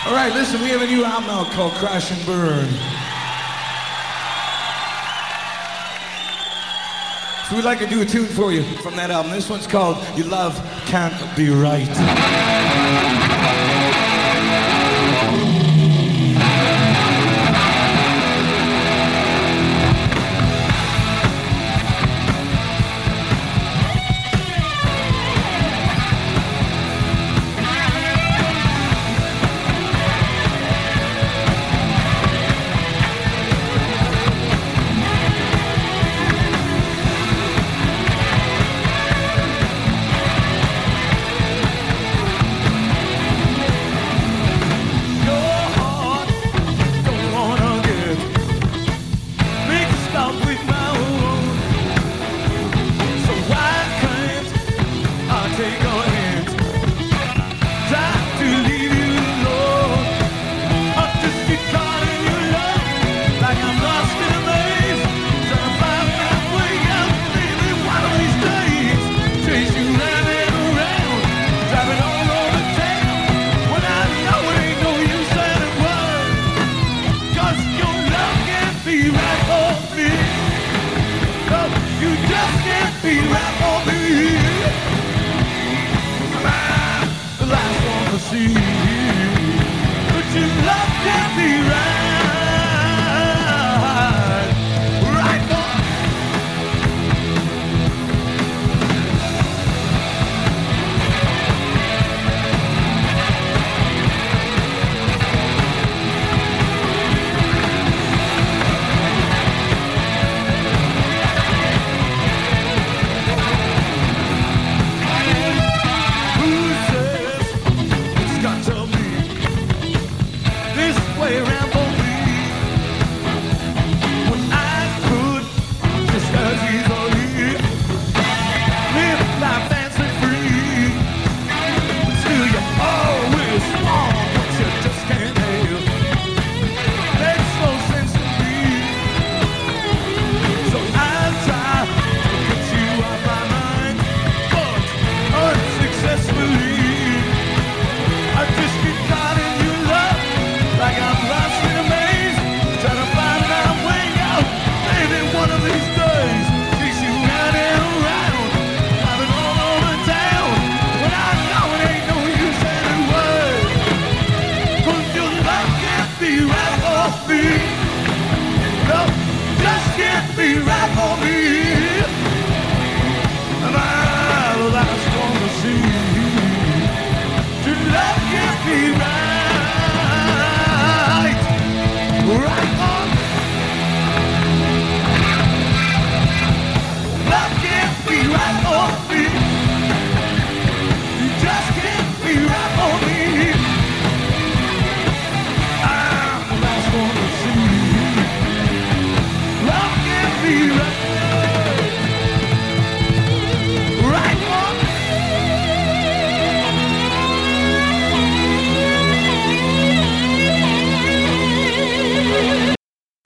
All right, listen, we have a new album out called Crash and Burn. So we'd like to do a tune for you from that album. This one's called Your Love Can't Be Right. Be right for me. I'm the last one to see, but your love can't be right. Right, boy. Be right off me.